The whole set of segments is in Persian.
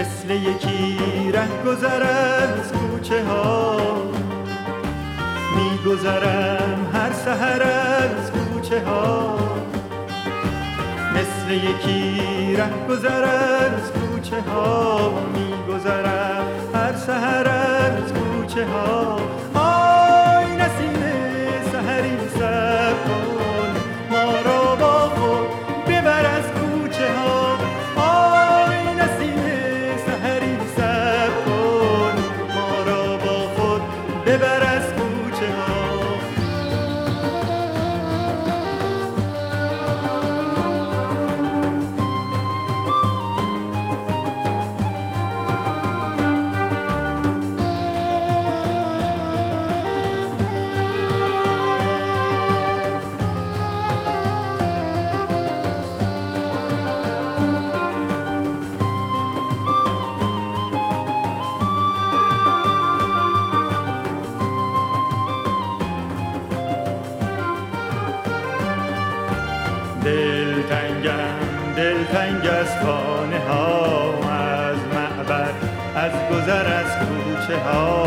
مثل یکی رهگذر از کوچه ها میگذرم هر سحر از کوچه ها، مثل یکی رهگذر از کوچه ها میگذرم هر سحر از کوچه ها. آی نسیم سحری صبر کن ما را با خود ببر از کوچه ها. آی نسیم سحری صبر کن ما را با خود ببر از کوچه ها. دلتنگ از خانه ها، از معبر، از گذر از کوچه ها.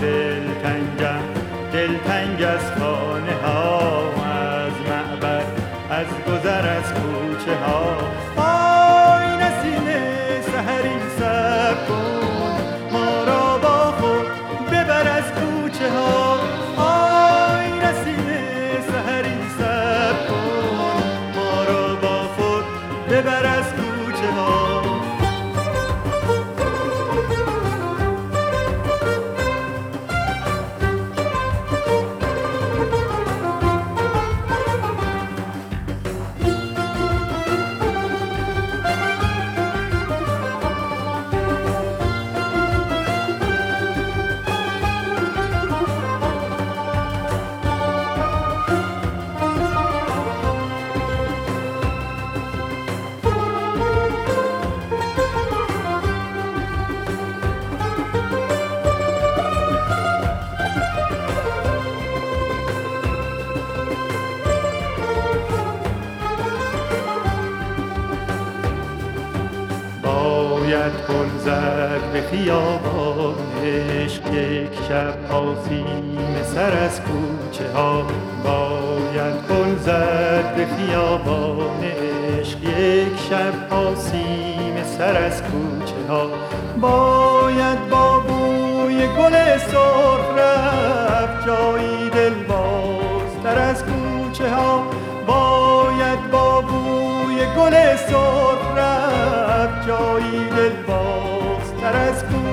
دلتنگ از خانه ها، از معبر، از گذر از کوچه ها. آی نسیم سحری صبر کن ما را با خود ببر از کوچه ها. آی نسیم سحری صبر کن ما را با خود ببر از کوچه ها. باید گل زد به خیابان عشق یک شب آسیم سر از کوچه ها. باید گل زد به خیابان عشق یک شب آسیم سر از کوچه ها. باید با بوی گل سرخ رفت جایی دلبازتر از کوچه ها. باید با بوی گل سرخ رفت جایی دلبازتر از کوچه ها.